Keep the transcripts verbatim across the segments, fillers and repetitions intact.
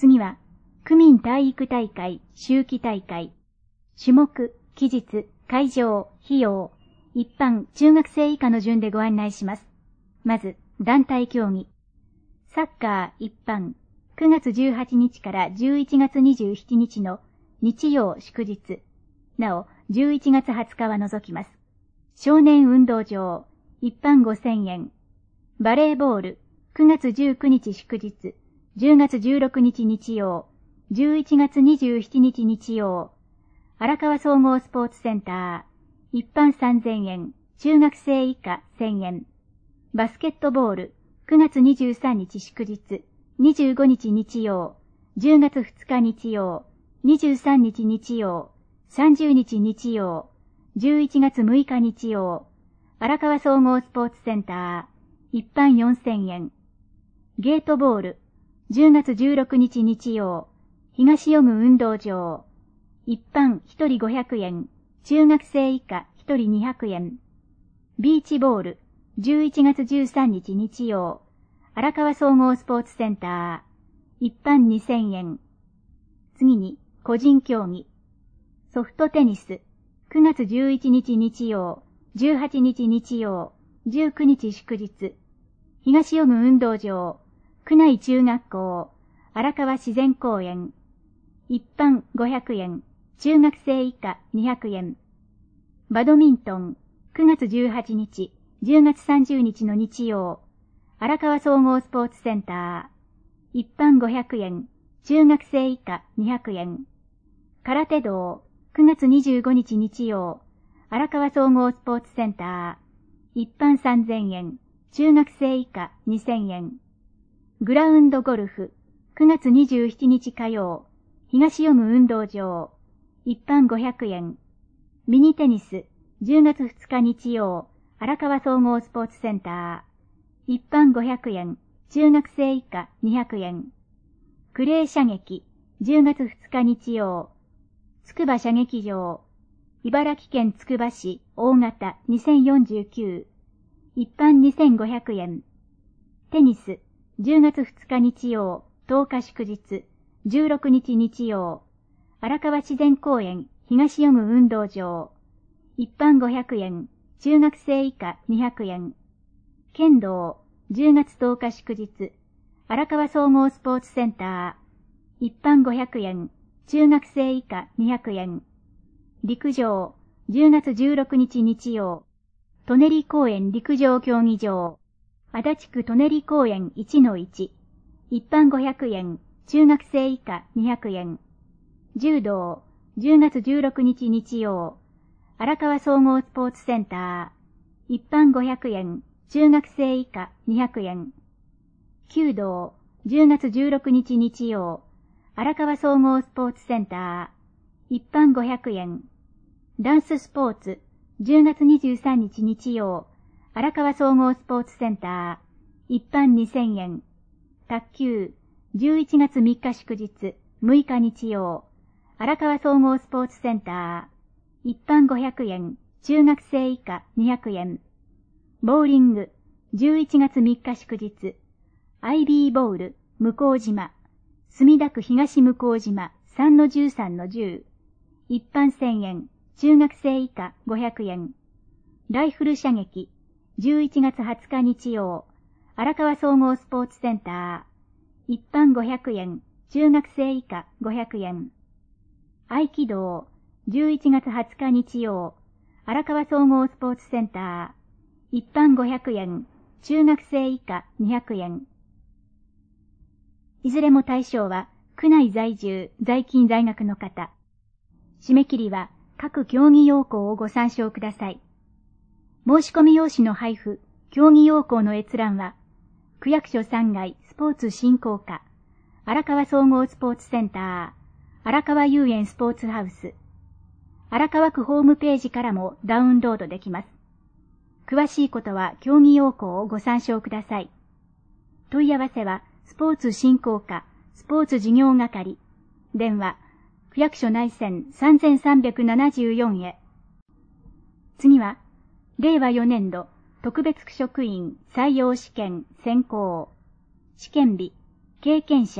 次は、区民体育大会、秋季大会。種目、期日、会場、費用、一般、中学生以下の順でご案内します。まず、団体競技。サッカー一般、くがつじゅうはちにちからじゅういちがつにじゅうしちにちの日曜祝日。なお、じゅういちがつはつかは除きます。少年運動場、一般ごせんえん。バレーボール、くがつじゅうくにち祝日、じゅうがつじゅうろくにち日曜、じゅういちがつにじゅうしちにち日曜。荒川総合スポーツセンター、一般さんぜんえん、中学生以下せんえん。バスケットボール、くがつにじゅうさんにち祝日、にじゅうごにち日曜、じゅうがつふつか日曜、にじゅうさんにち日曜、さんじゅうにち日曜、じゅういちがつむいか日曜。荒川総合スポーツセンター、一般よんせんえん。ゲートボール、じゅうがつじゅうろくにち日曜、東予郡運動場。一般ひとりごひゃくえん、中学生以下ひとりにひゃくえん。ビーチボール、じゅういちがつじゅうさんにち日曜、荒川総合スポーツセンター、一般にせんえん。次に、個人競技。ソフトテニス、くがつじゅういちにち日曜、じゅうはちにち日曜、じゅうくにち祝日。東予郡運動場、区内中学校、荒川自然公園。一般ごひゃくえん、中学生以下にひゃくえん。バドミントン、くがつじゅうはちにち、じゅうがつさんじゅうにちの日曜、荒川総合スポーツセンター。一般ごひゃくえん、中学生以下にひゃくえん。空手道、くがつにじゅうごにち日曜、荒川総合スポーツセンター。一般さんぜんえん、中学生以下にせんえん。グラウンドゴルフ、くがつにじゅうしちにち火曜、東予郡運動場。一般ごひゃくえん。ミニテニス、じゅうがつふつか日曜、荒川総合スポーツセンター。一般ごひゃくえん、中学生以下にひゃくえん。クレー射撃、じゅうがつふつか日曜、筑波射撃場。茨城県つくば市大型にせんよんじゅうきゅう。一般にせんごひゃくえん。テニス、じゅうがつふつか日曜、とおか祝日、じゅうろくにち日曜。荒川自然公園東予郡運動場。一般ごひゃくえん、中学生以下にひゃくえん。剣道、じゅうがつとおか祝日、荒川総合スポーツセンター。一般ごひゃくえん、中学生以下にひゃくえん。陸上、じゅうがつじゅうろくにち日曜、舎人公園陸上競技場。足立区舎人公園 いちのいち。一般ごひゃくえん、中学生以下にひゃくえん。柔道、じゅうがつじゅうろくにち日曜、荒川総合スポーツセンター。一般ごひゃくえん、中学生以下にひゃくえん。弓道、じゅうがつじゅうろくにち日曜、荒川総合スポーツセンター。一般ごひゃくえん。ダンススポーツ、じゅうがつにじゅうさんにち日曜、荒川総合スポーツセンター。一般にせんえん。卓球、じゅういちがつみっか祝日、むいか日曜、荒川総合スポーツセンター。一般ごひゃくえん、中学生以下にひゃくえん。ボーリング、じゅういちがつみっか祝日、アイビー ボール、向島、墨田区東向島 さんのじゅうさんのじゅう。一般せんえん、中学生以下ごひゃくえん。ライフル射撃、じゅういちがつはつか日曜、荒川総合スポーツセンター。一般ごひゃくえん、中学生以下ごひゃくえん。合気道、じゅういちがつはつか日曜、荒川総合スポーツセンター。一般ごひゃくえん、中学生以下にひゃくえん。いずれも対象は、区内在住、在勤在学の方。締め切りは、各競技要項をご参照ください。申し込み用紙の配布、競技要項の閲覧は、区役所さんがいスポーツ振興課、荒川総合スポーツセンター、荒川遊園スポーツハウス、荒川区ホームページからもダウンロードできます。詳しいことは競技要項をご参照ください。問い合わせは、スポーツ振興課、スポーツ事業係、電話、区役所内線さんさんななよんへ。次は、れいわよねんど特別区職員採用試験選考。試験日、経験者、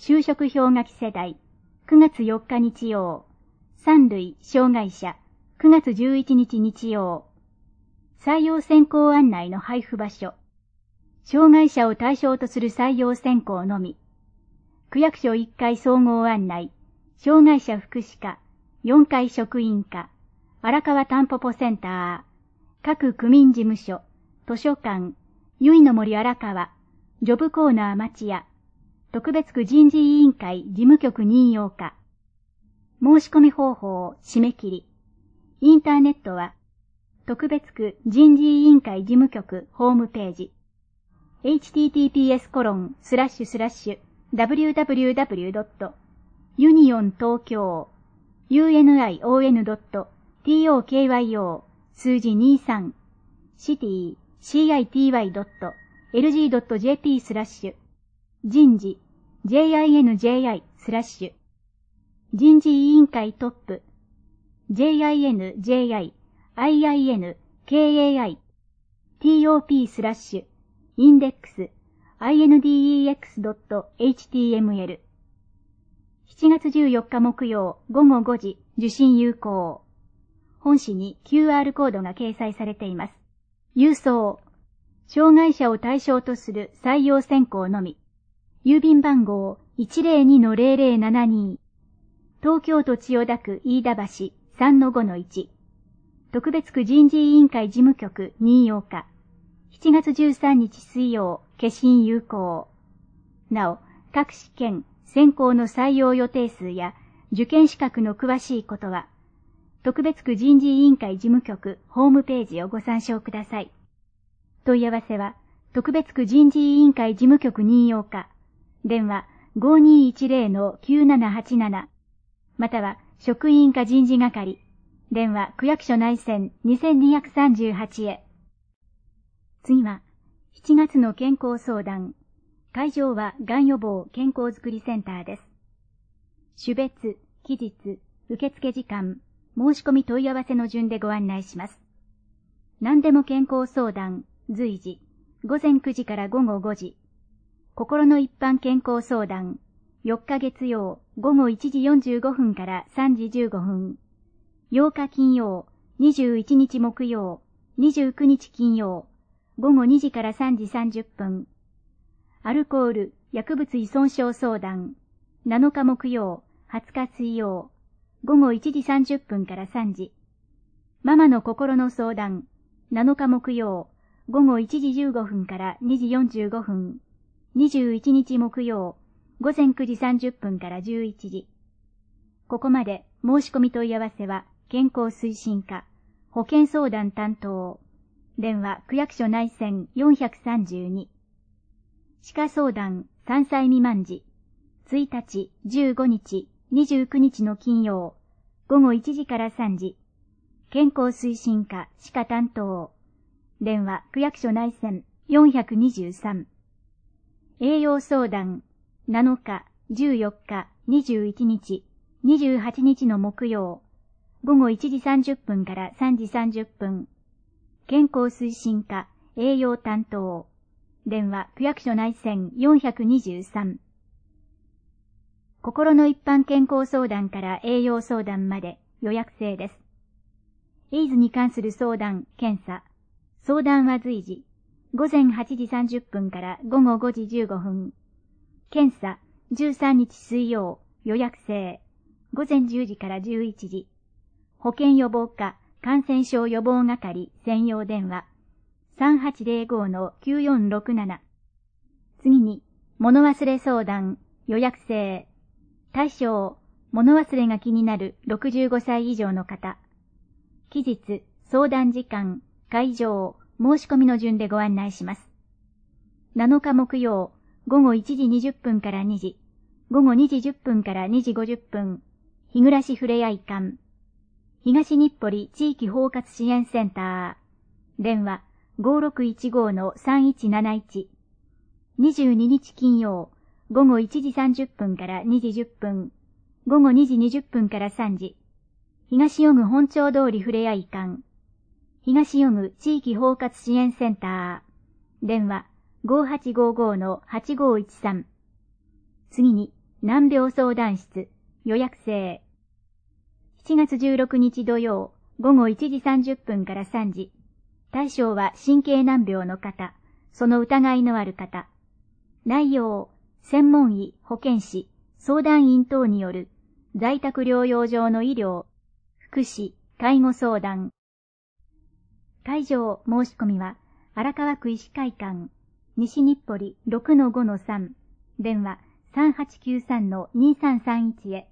就職氷河期世代、くがつよっか日曜。三類、障害者、くがつじゅういちにち日曜。採用選考案内の配布場所。障害者を対象とする採用選考のみ。区役所いっかい総合案内、障害者福祉課、よんかい職員課、荒川たんぽぽセンター、各区民事務所、図書館、ゆいの森荒川、ジョブコーナー町屋、特別区人事委員会事務局任用課。申し込み方法、締め切り。インターネットは、特別区人事委員会事務局ホームページ。エイチティーティーピーエスコロンスラッシュスラッシュダブリューダブリューダブリュードットユニオン東京ユーエヌアイオーエヌドットティーオーケーワイオー 数字にじゅうさんシティ シーアイティーワイドットエルジードットジェーピー スラッシュ人事 ジェイアイエヌジェイアイ スラッシュ人事委員会トップ ジェイアイエヌジェイアイアイアイエヌケーエーアイ ティーオーピー スラッシュインデックス アイエヌディーイーエックスドットエイチティーエムエル しちがつじゅうよっか木曜午後ごじ受信有効。本紙に キューアール コードが掲載されています。郵送。障害者を対象とする採用選考のみ。郵便番号 いちゼロにのゼロゼロななに 東京都千代田区飯田橋 さんのごのいち 特別区人事委員会事務局任用課しちがつじゅうさんにち水曜消印有効。なお、各試験、選考の採用予定数や受験資格の詳しいことは、特別区人事委員会事務局ホームページをご参照ください。問い合わせは、特別区人事委員会事務局任用課、電話 ごにーいちゼロのきゅうななはちなな、または職員課人事係、電話区役所内線にせんにひゃくさんじゅうはちへ。次は、しちがつの健康相談。会場はがん予防健康づくりセンターです。種別、期日、受付時間、申し込み問い合わせの順でご案内します。何でも健康相談、随時、ごぜんくじからごごごじ。心の一般健康相談、よっか月曜、ごごいちじよんじゅうごふんからさんじじゅうごふん。ようか金曜、にじゅういちにち木曜、にじゅうくにち金曜、ごごにじからさんじさんじゅっぷん。アルコール、薬物依存症相談。なのか木曜、はつか水曜。ごごいちじさんじゅっぷんからさんじ。ママの心の相談。なのか木曜、ごごいちじじゅうごふんからにじよんじゅうごふん。にじゅういちにち木曜、ごぜんくじさんじゅっぷんからじゅういちじ。ここまで申し込み問い合わせは健康推進課、保健相談担当。電話区役所内線よんひゃくさんじゅうに。歯科相談さんさい未満時。ついたち、じゅうごにち、にじゅうくにちの金曜。ごごいちじからさんじ。健康推進課歯科担当。電話区役所内線よんひゃくにじゅうさん。栄養相談なのか、じゅうよっか、にじゅういちにち、にじゅうはちにちの木曜。ごごいちじさんじゅっぷんからさんじさんじゅっぷん。健康推進課栄養担当。電話区役所内線よんひゃくにじゅうさん。心の一般健康相談から栄養相談まで予約制です。エイズに関する相談、検査。相談は随時。ごぜんはちじさんじゅっぷんからごごごじじゅうごふん。検査、じゅうさんにち水曜、予約制。ごぜんじゅうじからじゅういちじ。保健予防課、感染症予防係専用電話。さんはちゼロごのきゅうよんろくなな。次に、物忘れ相談、予約制。対象、物忘れが気になるろくじゅうごさい以上の方。期日、相談時間、会場、申し込みの順でご案内します。なのか木曜、ごごいちじにじゅっぷんからにじ、ごごにじじゅっぷんからにじごじゅっぷん、日暮らしふれあい館。東日暮里地域包括支援センター。電話ごろくいちごのさんいちなないち。にじゅうににち金曜、ごごいちじさんじゅっぷんからにじじゅっぷん、ごごにじにじゅっぷんからさんじ。東予具本町通りふれあい館。東予具地域包括支援センター。電話ごはちごごのはちごいちさん。次に、 難病相談室、予約制。しちがつじゅうろくにち土曜、午後いちじさんじゅっぷんからさんじ。対象は神経難病の方、その疑いのある方。内容、専門医、保健師、相談員等による在宅療養上の医療、福祉、介護相談。会場申し込みは、荒川区医師会館、西日暮里 ろくのごのさん、電話 さんはちきゅうさんのにさんさんいち へ。